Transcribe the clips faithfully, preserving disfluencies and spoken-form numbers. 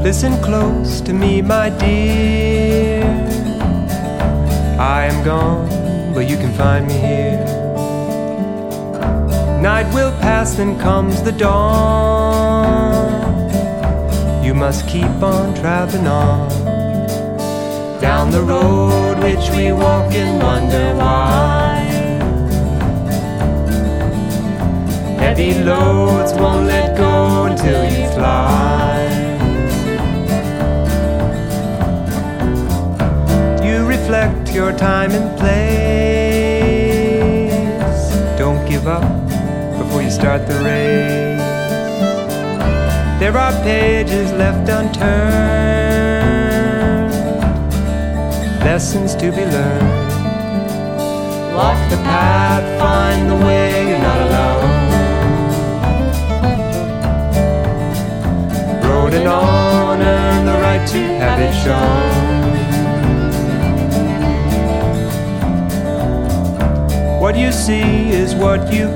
Listen close to me, my dear. I am gone, but you can find me here. Night will pass, then comes the dawn. You must keep on traveling on, down the road which we walk and wonder why. Heavy loads won't let go until you fly. You reflect your time and place. Don't give up before you start the race. There are pages left unturned, lessons to be learned. Walk the path, find the way, you're not alone. Road and on, earn the right to have it shown. What you see is what you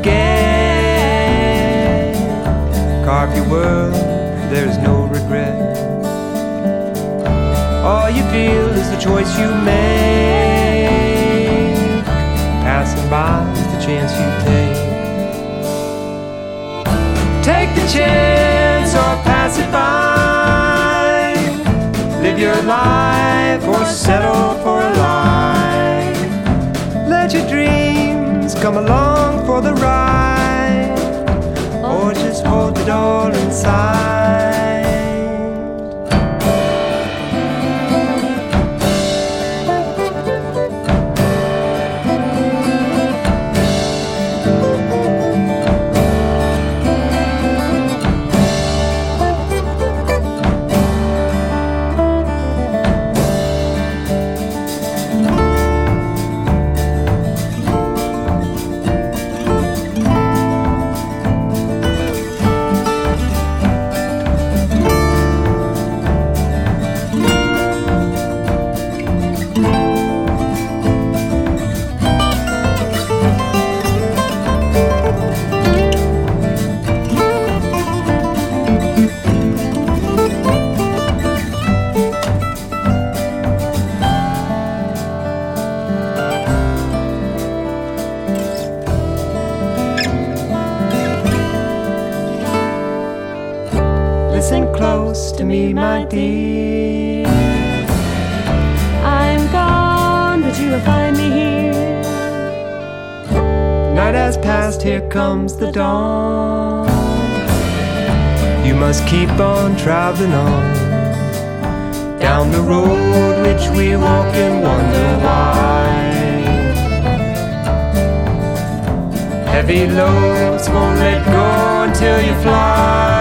get. Carve your world, there's no regret. All you feel is the choice you make. Passing by is the chance you take. Take the chance or pass it by. Live your life or settle for a lie. Let your dreams come along for the ride, or just hold it all inside. Listen close to me, my dear. I'm gone, but you will find me here. Night has passed, here comes the dawn. You must keep on traveling on, down the road which we walk and wonder why. Heavy loads won't let go until you fly.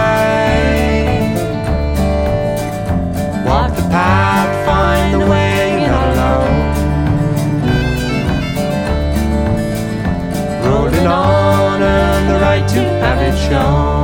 Walk the path, find the way, you're not alone. Rolling on, earn the right to have it shown.